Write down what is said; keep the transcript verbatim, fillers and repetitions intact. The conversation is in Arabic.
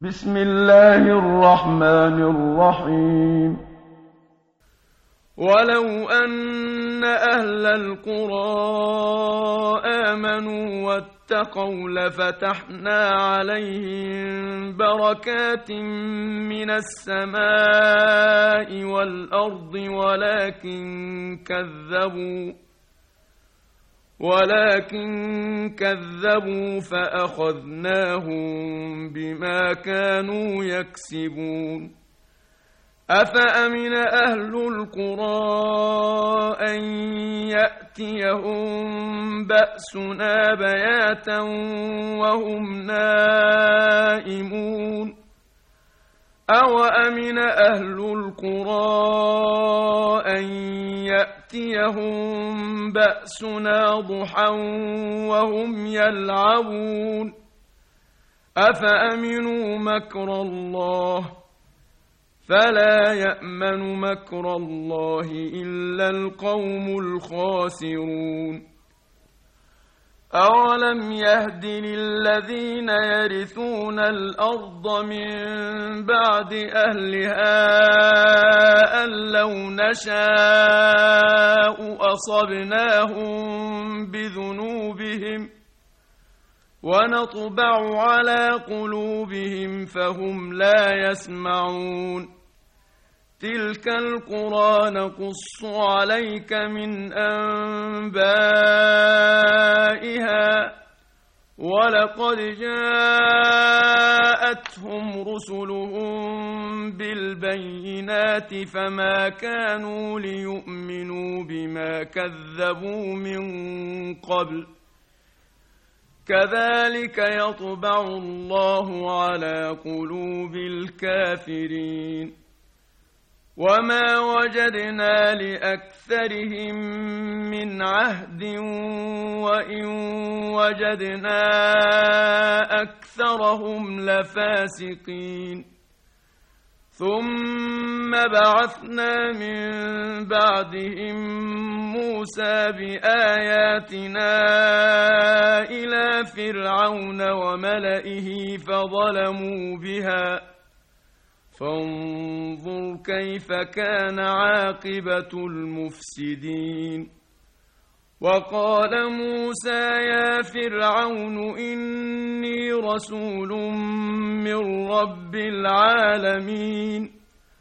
بسم الله الرحمن الرحيم. ولو أن أهل القرى آمنوا واتقوا لفتحنا عليهم بركات من السماء والأرض ولكن كذبوا ولكن كذبوا فأخذناهم بما كانوا يكسبون. أفأمن أهل القرى أن يأتيهم بأسنا بياتا وهم نائمون أوأمن أهل القرى أن يأتيهم بأسنا ضحى وهم يلعبون أفأمنوا مكر الله فلا يأمن مكر الله إلا القوم الخاسرون. أولم يهد للذين يرثون الأرض من بعد أهلها أن لو نشاء أصبناهم بذنوبهم ونطبع على قلوبهم فهم لا يسمعون. تلك القرى نقص عليك من أنبائها ولقد جاءتهم رسلهم بالبينات فما كانوا ليؤمنوا بما كذبوا من قبل كذلك يطبع الله على قلوب الكافرين. وما وجدنا لأكثرهم من عهد وإن وجدنا أكثرهم لفاسقين. ثم بعثنا من بعدهم موسى بآياتنا إلى فرعون وملئه فظلموا بها فانظر كيف كان عاقبة المفسدين. وقال موسى يا فرعون إني رسول من رب العالمين